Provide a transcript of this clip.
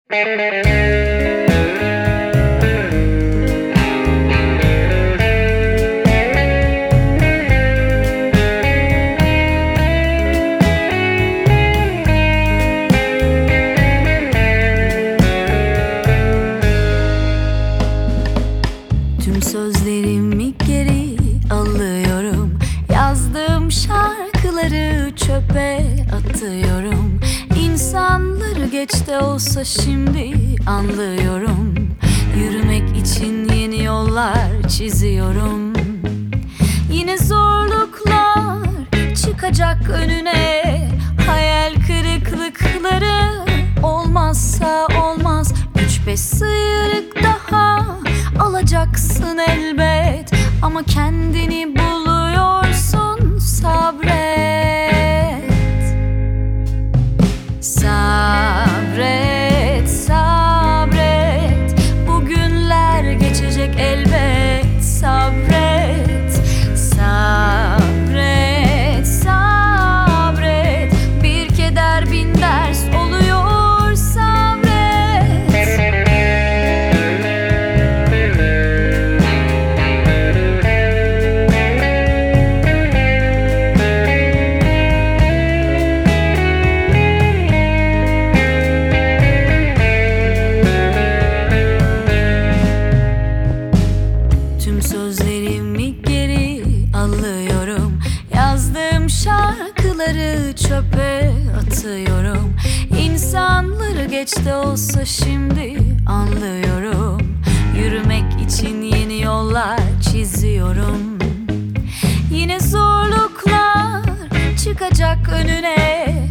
Tüm sözlerimi geri alıyorum. Yazdığım şarkıları çöpe atıyorum. İnsanları geç de olsa şimdi anlıyorum. Yürümek için yeni yollar çiziyorum. Yine zorluklar çıkacak önüne. Hayal kırıklıkları olmazsa olmaz. 3-5 sıyrık daha alacaksın elbet. Ama kendini buluyorsun, sabret. Sabret, sabret. Bugünler geçecek elbet. Sabret, sabret, sabret. Bir keder bin ders oluyor, sabret. Tüm sözlerimi geri alıyorum. Yazdığım şarkıları çöpe atıyorum. İnsanları geç de olsa şimdi anlıyorum. Yürümek için yeni yollar çiziyorum. Yine zorluklar çıkacak önüne.